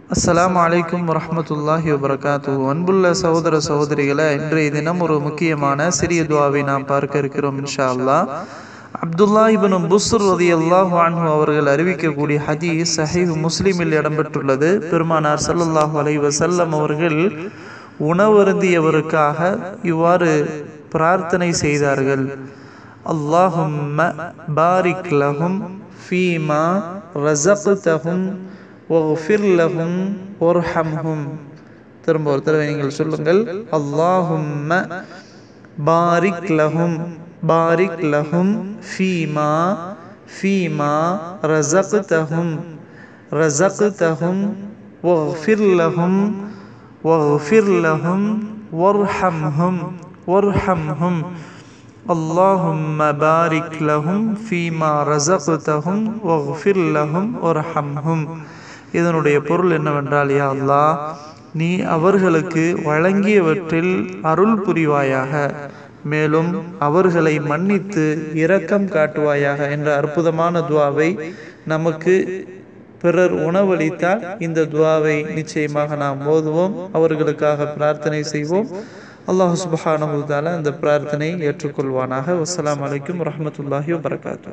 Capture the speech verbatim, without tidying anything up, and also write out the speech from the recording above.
அஸ்ஸலாமு அலைக்கும் வரஹ்மத்துல்லாஹி வபரகாத்துஹு. அன்புள்ள சகோதர சகோதரிகளை, இன்றைய தினம் ஒரு முக்கியமான சிறிய துஆவை நாம் பார்க்க இருக்கிறோம் இன்ஷா அல்லாஹ். அப்துல்லா இப்னு புஸ்ர் ரலியல்லாஹு அன்ஹு அவர்கள் அறிவிக்கக்கூடிய ஹதீஸ் சஹீஹ் முஸ்லிமில் இடம்பெற்றுள்ளது. பெருமானார் ஸல்லல்லாஹு அலைஹி வஸல்லம் அவர்கள் உணவருந்தியவருக்காக இவ்வாறு பிரார்த்தனை செய்தார்கள். அல்லாஹும்ம பாரிக் லஹும் ஃபீமா ரஸக்தஹும் வஃபிர் லஹும் வர்ஹம்ஹும். திரும்ப ஒரு தடவை நீங்கள் சொல்லுங்கள். அல்லாஹும்ம பாரிக் லஹும் பாரிக் லஹும் ஃபீமா ஃபீமா ரஸக்தஹும் ரஸக்தஹும் வஃபிர் லஹும் வஃபிர் லஹும் வர்ஹம்ஹும் வர்ஹம்ஹும். அல்லாஹும்ம பாரிக் லஹும் ஃபீமா ரஸக்தஹும் வஃபிர் லஹும் வர்ஹம்ஹும். இதனுடைய பொருள் என்னவென்றால், யா அல்லாஹ், நீ அவர்களுக்கு வழங்கியவற்றில் அருள் புரிவாயாக, மேலும் அவர்களை மன்னித்து இரக்கம் காட்டுவாயாக என்ற அற்புதமான துஆவை நமக்கு பிறர் உணவளித்தால் இந்த துஆவை நிச்சயமாக நாம் ஓதுவோம், அவர்களுக்காக பிரார்த்தனை செய்வோம். அல்லாஹ் சுப்ஹானஹு வ தஆலா இந்த பிரார்த்தனை ஏற்றுக்கொள்வானாக. வஸ்ஸலாமு அலைக்கும் வரஹ்மத்துல்லாஹி வபரகாத்துஹு.